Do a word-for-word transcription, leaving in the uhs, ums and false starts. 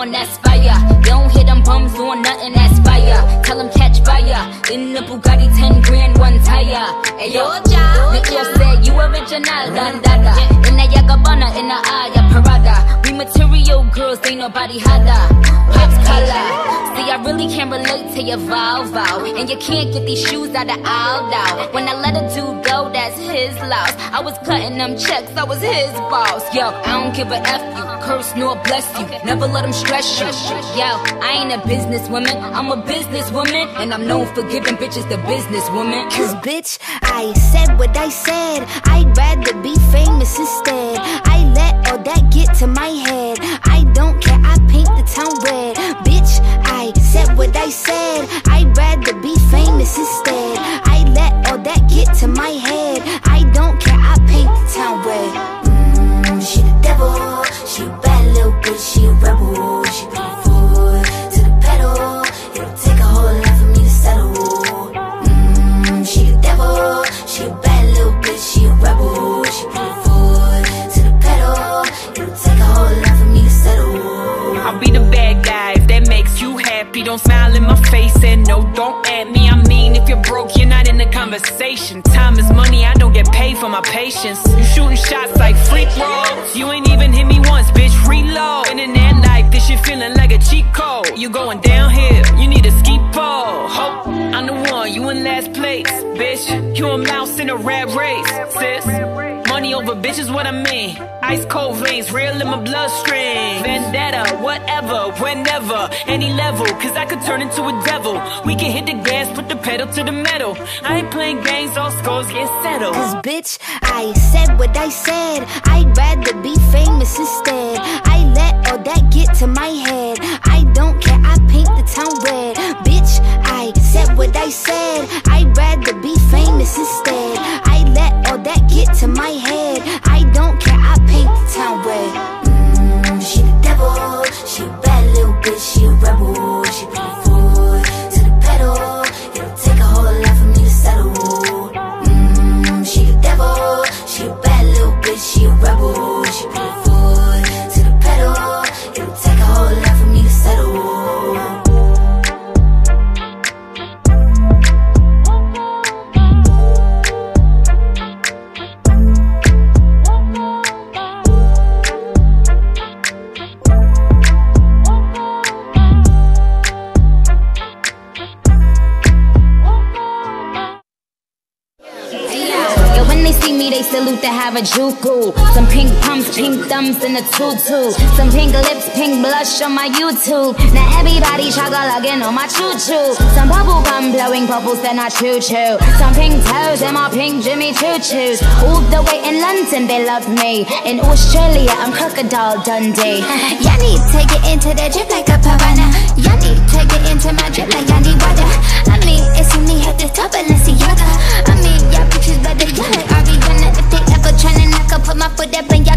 on, that's fire. Don't hit them bums doing nothing, that's fire. Tell them catch fire. In the Bugatti, ten grand, one tire. Hey yo, Nico said you original, Dandada. In the Yagabana, in the Aya Parada. We material girls, ain't nobody hada. Pop color. See, I really can't relate to your vow, vow. And you can't get these shoes out of aisle, now. When I let a dude go, that's his loss. I was cutting them checks, I was his boss. Yo, I don't give a F you, curse nor bless you. Never let them stress you. Yo, I ain't a businesswoman, I'm a businesswoman. And I'm known for giving bitches the businesswoman. Cause bitch, I said what I said. I'd rather be famous instead. I let all that get to my head. I don't care, I paint the town red. Bitch, I said what I said. I'd rather be famous instead. I let all that get to my head. I don't care, I paint the town red. Mm, she the devil, she a bad little bitch, she a rebel. She put her foot to the pedal. It'll take a whole lot for me to settle. Mm, she the devil, she a bad little bitch, she a rebel. She put her foot to the pedal. It'll take a whole lot for me to settle. I'll be the bad guy if that makes you happy. Don't smile in my face and no, don't at me. I mean, if you're broke, you're not in the conversation. Time is money, I don't get paid for my patience. You shooting shots like free throws. You ain't even hit me once, bitch, reload. And in that life, this shit feeling like a cheat code. You going downhill, you need a ski pole. Hope I'm the one, you in last place, bitch. You a mouse in a rat race, sis. Money over bitch is what I mean. Ice cold veins, real in my bloodstream. Vendetta, whatever, whenever, any level. Cause I could turn into a devil. We can hit the gas, put the pedal to the metal. I ain't playing games, all scores get settled. Cause bitch, I said what I said. I'd rather be famous instead. I let all that get to my head. I don't care, I paint the town red. Bitch, I said what I said. I'd rather be famous instead. I let all that get to my head. I don't care, I paint the town red. Mm, she the devil, she a bad little bitch, she a rebel. She put her foot to the pedal. It'll take a whole lot for me to settle. Mm, she the devil, she a bad little bitch, she a rebel. She put her foot to the pedal. It'll take a whole lot for me to settle. They salute to have a juku. Some pink pumps, pink thumbs in a tutu. Some pink lips, pink blush on my YouTube. Now everybody chugga-lugging on my choo-choo. Some bubble gum blowing bubbles, then I choo-choo. Some pink toes in my pink Jimmy choo-choos. All the way in London they love me. In Australia I'm Crocodile Dundee. Y'all need to get into the drip like a piranha. Y'all need to get into my drip like I need water. I mean, it's only at the top of Balenciaga. I mean, y'all bitches better yell like Ariana. If they ever tryna knock, I'll put my foot up and